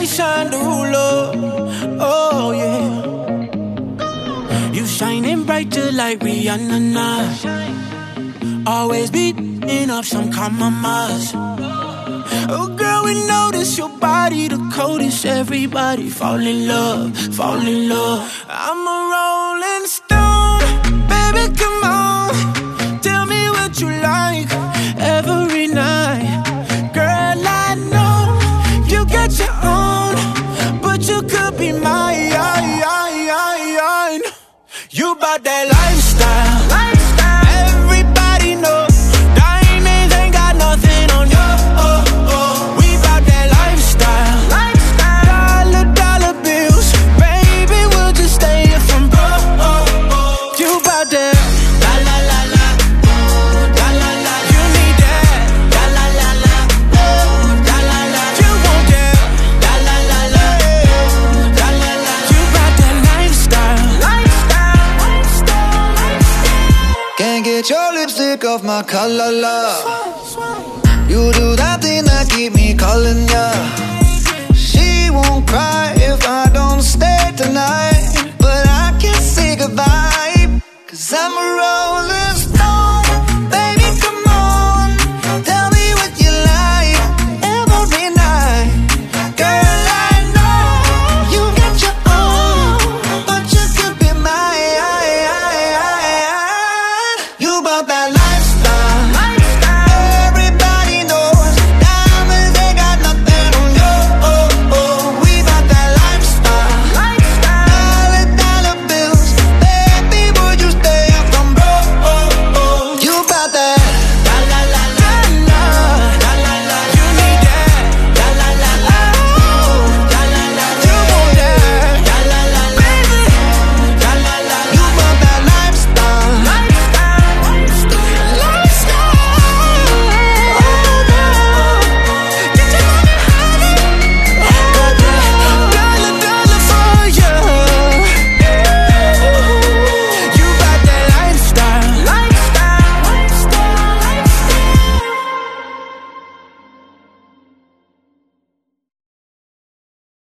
they shine the ruler. Oh yeah. You shining bright just like Rihanna now. Always beating up some compromise. Oh girl, we notice your body the coldest. Everybody fall in love, fall in love. I'm a rolling stone, baby, come on. Tell me what you like every night. Girl, I know you got your own, but you could be mine. You bout that lifestyle, lifestyle. Everybody know diamonds ain't got nothing on you. We bout that lifestyle, lifestyle. Dollar bills, baby, we'll just stay here from broke. You bout that la la la la, la la la. You need that la la la la, la la la. You want that la la la la, la la la. You bout that lifestyle, lifestyle. Can't get your lipstick off my collar, love. You do that thing that keep me calling